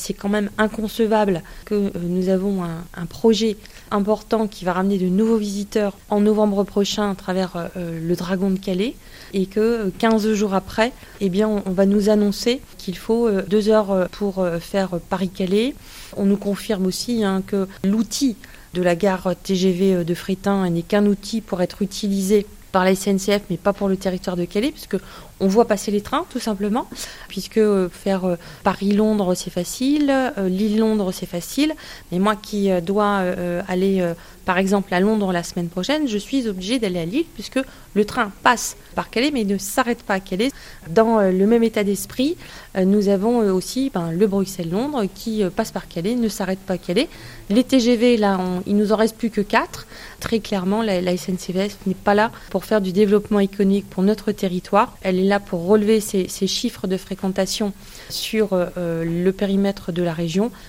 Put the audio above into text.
c'est quand même inconcevable que nous avons un projet important qui va ramener de nouveaux visiteurs en novembre prochain à travers le Dragon de Calais et que 15 jours après, eh bien, on va nous annoncer qu'il faut 2 heures pour faire Paris-Calais. On nous confirme aussi que l'outil de la gare TGV de Fréthun n'est qu'un outil pour être utilisé par la SNCF, mais pas pour le territoire de Calais, puisque on voit passer les trains, tout simplement, puisque faire Paris-Londres, c'est facile, Lille-Londres, c'est facile, mais moi qui dois aller, par exemple, à Londres la semaine prochaine, je suis obligée d'aller à Lille, puisque le train passe par Calais, mais ne s'arrête pas à Calais. Dans le même état d'esprit, nous avons aussi le Bruxelles-Londres qui passe par Calais, ne s'arrête pas à Calais. Les TGV, là, il nous en reste plus que 4. Très clairement, la SNCF n'est pas là pour faire du développement économique pour notre territoire. Elle est là pour relever ces chiffres de fréquentation sur le périmètre de la région.